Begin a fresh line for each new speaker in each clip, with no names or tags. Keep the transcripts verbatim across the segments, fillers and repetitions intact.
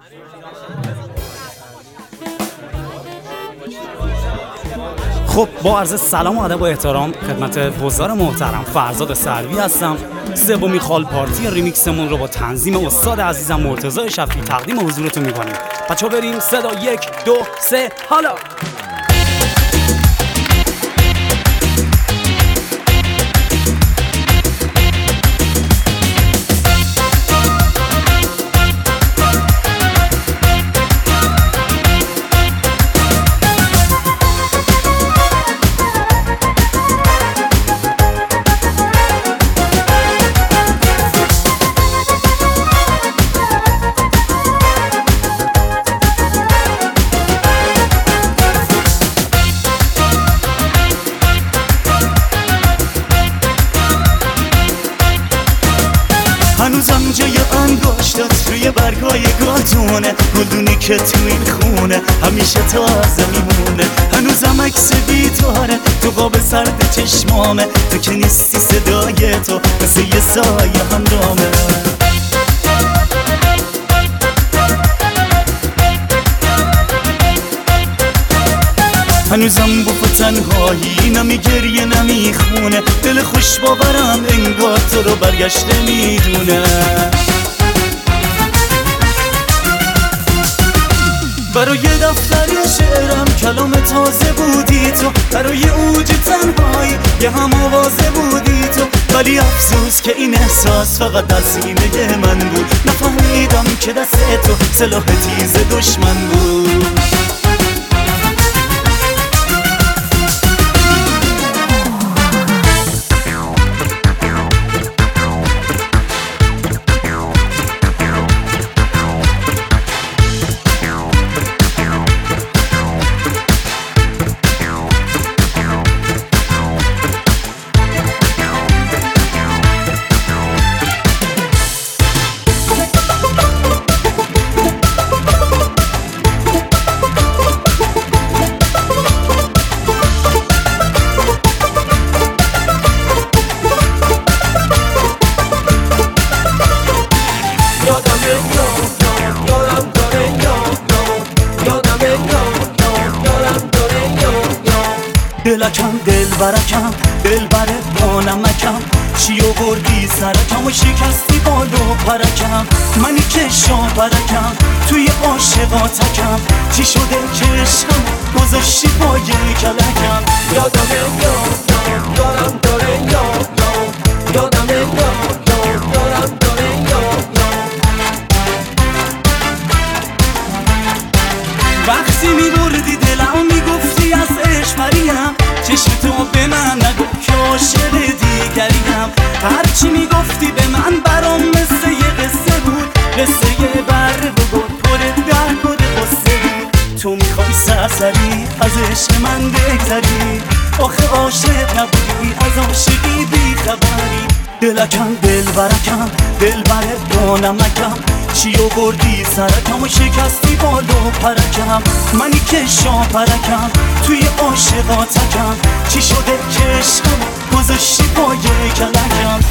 خب با عرض سلام و ادب و احترام خدمت حضار محترم، فرزاد سروی هستم. سومین خال پارتی ریمیکسمون رو با تنظیم استاد عزیزم مرتضی شفیعی تقدیم حضورتون می‌کنیم. بچه‌ها بریم صدا یک دو سه حالا.
هنوزم جای انگشتات روی برگای گاتونه، گلدونی که تو این خونه همیشه تازه میمونه. هنوزم عکس بی‌تاره تو قاب سرد چشمامه، تو که نیستی صدای تو مثل یه سایه همرامه. هنوزم با تنهایی نمی گریه نمی خونه، دل خوش باورم انگار تو رو برگشته میدونه. برای دفتر شعرم کلام تازه بودی تو، برای اوج تنهایی یه هم آوازه بودی تو. ولی افسوس که این احساس فقط در سینه من بود، نفهمیدم که دست تو سلاح تیز دشمن بود. دلکم دل برکم دل بره با نمکم، چی آوردی سرکم و شکستی بالو پرکم. منی که شاپرکم توی عاشقاتکم، چی شده که عشقم گذاشتی پای کلکم.
یادم یاد یارم داره یاد یادم یاد یارم داره یاد.
وقتی میبردی دلم میگفتی از عشق پریم، چشم تو به من نگو که عاشق دیگریم. هرچی میگفتی به من برام مثل یه قصه بود، قصه یه بره و گل پر درد و قصه بود. تو میخوای سرسری از عشق من بگذری، آخه عاشق نبودی از عاشقی بیخبری. دلکم دل برکم دل بره با نمکم، چی آوردی سرکم و شکستی بالو پرکم. منی که شاپرکم توی عاشقاتکم، چی شده که عشقم گذاشتی پای کلکم.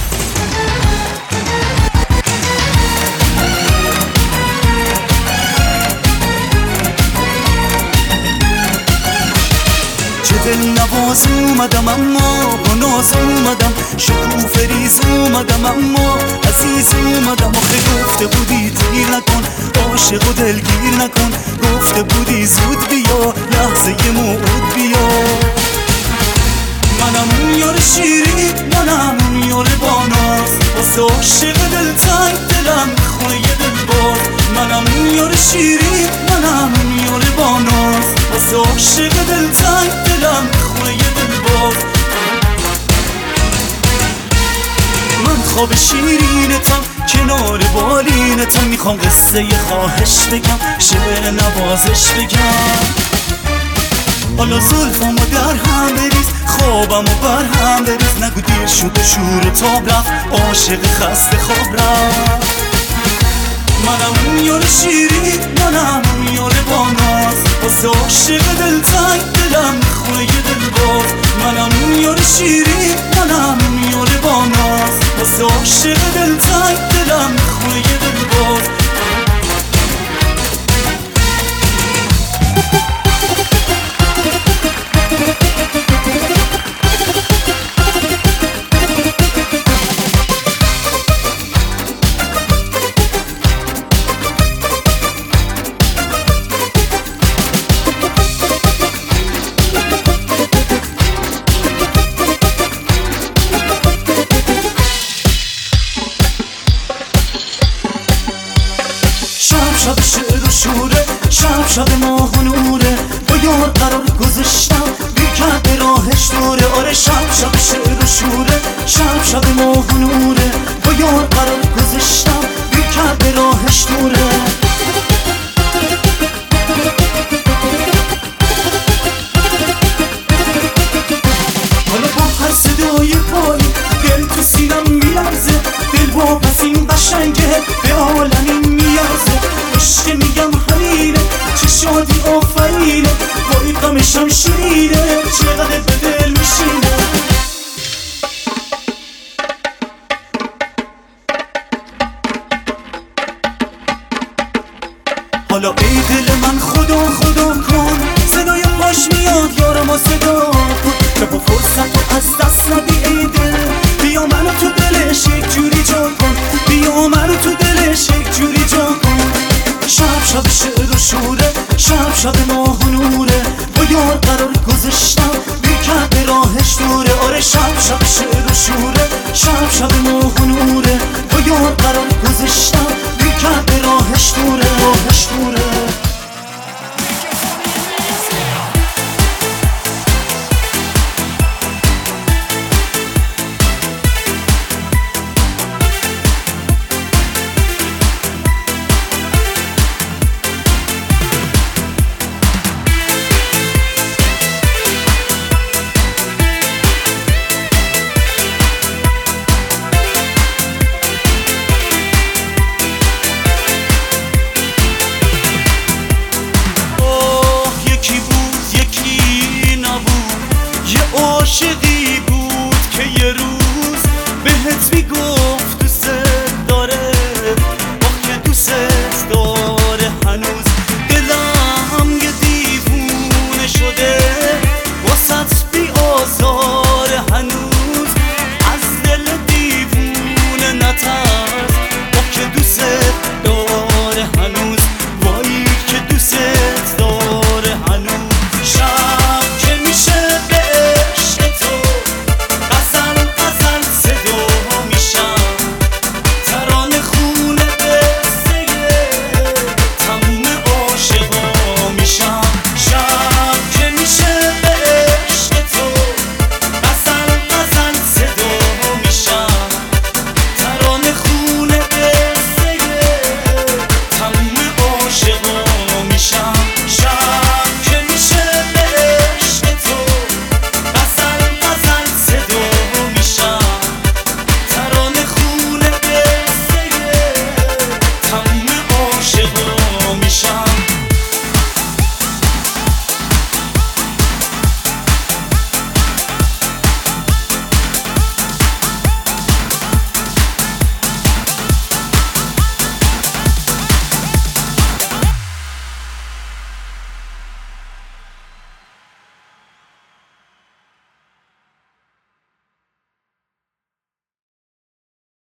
دل نواز اومدم اما با ناز اومدم، شکوفه ریز اومدم اما عزیز اومدم. آخه گفته بودی دیر نکن عاشق و دلگیر نکن، گفته بودی زود بیا لحظه موعود بیا. منم اون یار شیرین منم اون یار باناز، واسه عاشق دلتنگ دلم میخواه یه دل باز. منم اون یار شیرین منم اون یار باناز، واسه عاشق دلتنگ دلم میخواه یه دل باز. من خواب شیرینتم کنار بالینتم، میخوام قصه یه خواهش بگم شعر نوازش بگم. حالا زلفامو در هم بریز خوابمو بر هم بریز، نگو دیر شد شور تاب رفت عاشق خسته خواب رفت. منم اون یار شیرین منم اون یار باناز، واسه عاشق دلتنگ دلم میخواه یه دل باز. منم اون یار شیرین منم اون یار باناز، واسه عاشق دلتنگ دلم میخواه یه دل باز. شب شب شعر و شوره، شب شب ماه و نوره، با یار قرار گذاشتم بیکرد راهش دوره. آره شب شب شعر و شوره، شب شب ماه و نوره، با یار قرار گذاشتم بیکرد راهش دوره. حالا با هر صدای پایی دل تو سینم میلرزه، دل با پس این قشنگه به عالمی میارزه. عشق میگم همینه، چه شادی آفرینه، با این غمشم شیرینه، چقدر به دل میشینه. حالا ای دل من خدا خدا کن، صدای پاش میاد یارم و صدا کن، که با فرصت رو از دست ندی ای دل. بیا منو تو دلش یک جوری جا کن، بیا منو تو دلش یک جوری جا کن. شب شب شعر و شوره، شب شب ماه و نوره، با یار قرار گذاشتم بیکرد راهش دوره. آره شب شب شعر و شوره، شب شب ماه و نوره، با یار قرار گذاشتم